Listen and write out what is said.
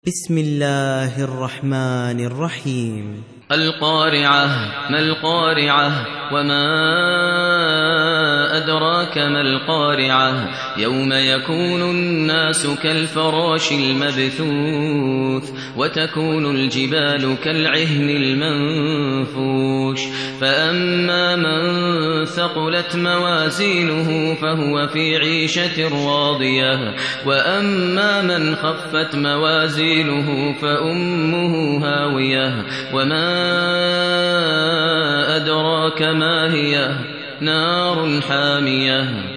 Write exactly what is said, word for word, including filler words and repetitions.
بسم الله الرحمن الرحيم. القارعة. ما القارعة؟ وما أدراك ما القارعة؟ يوم يكون الناس كالفراش المبثوث وتكون الجبال كالعهن المنفوش فأما من ثقلت موازينه فهو في عيشة راضية وأما من خفت موازينه فأمه هاوية وما أدراك ما هي نار حامية